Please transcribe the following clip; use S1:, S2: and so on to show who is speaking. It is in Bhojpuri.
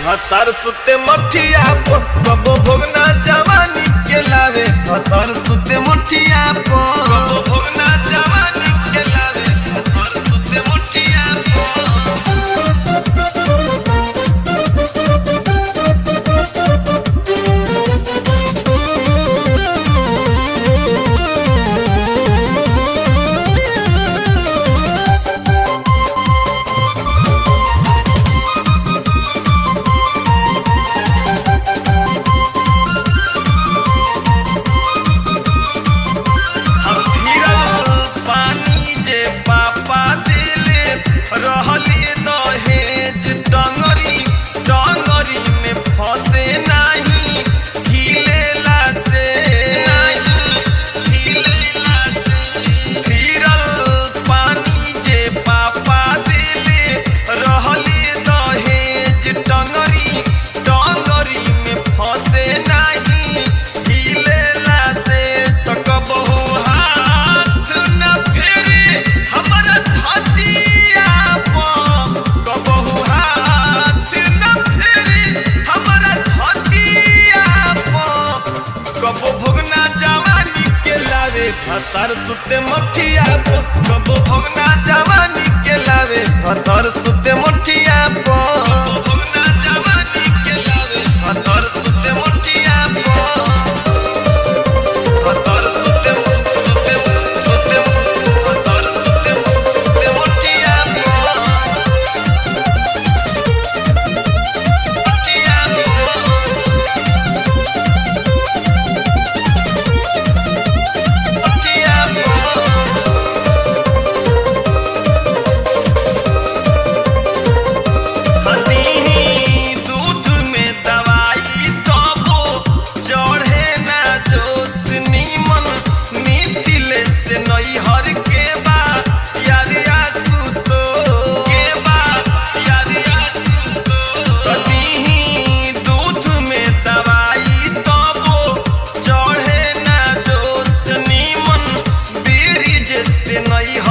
S1: हतार सुते मठिया पो कबो भोगना जवानी के लावे। हतार सुते मठिया पो कबो भोगना जवानी के लावे। हतार सुते मठिया पो रहली दहेज टंगरी टंगरी में फंसे नहीं हिलेला से नहीं हिलेला से फिरल पानी जे पापा दिले रहली दहेज टंगरी टंगरी में फंसे नहीं हिलेला से तो कबहू हाथ न फेरे हमरा धतिया कबो भोगना जवानी के लावे। हतार सुते मठिया पो कबो भोगना जवानी के लावे। हतार सुते मठिया पो कबो भोगना जवानी के लावे। हतार सुते मठिया पो हतार सुते सुते सुते हतार सुते सुते मठिया पो मठिया पो हर के बा यार आसुतो के बा यार आसुतो तनी दूध में दवाई तबो चढ़े ना जोश नीमन बीरी जैसे नहीं